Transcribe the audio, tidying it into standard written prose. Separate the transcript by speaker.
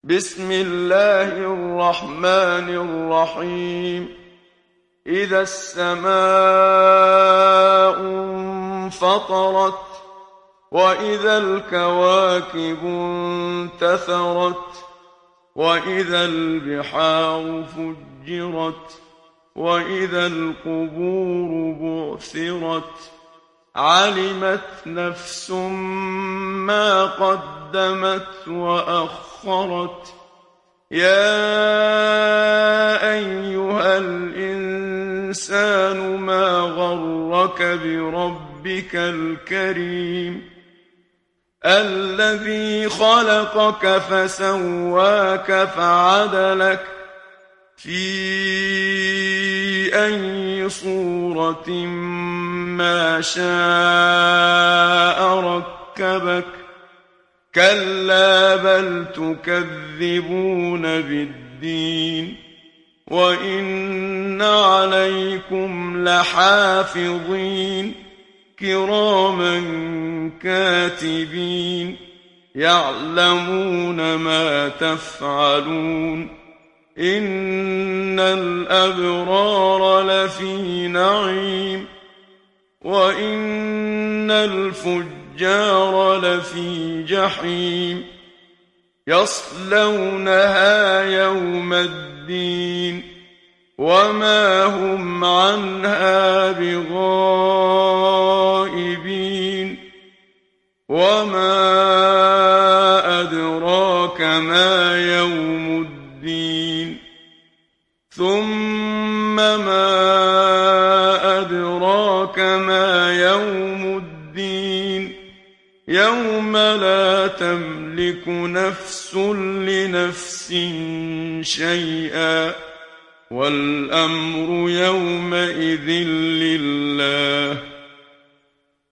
Speaker 1: بسم الله الرحمن الرحيم. إذا السماء انفطرت وإذا الكواكب انتثرت وإذا البحار فجرت وإذا القبور بعثرت علمت نفس ما قدمت وأخرت. يا أيها الإنسان ما غرك بربك الكريم الذي خلقك فسواك فعدلك في أي صورة ما شاء ركبك. كلا بل تكذبون بالدين وإن عليكم لحافظين كراما كاتبين يعلمون ما تفعلون. إن الأبرار لفي نعيم وإن الفجار لفي جحيم يصلونها يوم الدين وما هم عنها بغائبين. وما أدراك ما يوم الدين ثم ما أدراك ما يوم الدين يوم لا تملك نفس لنفس شيئا والأمر يومئذ لله.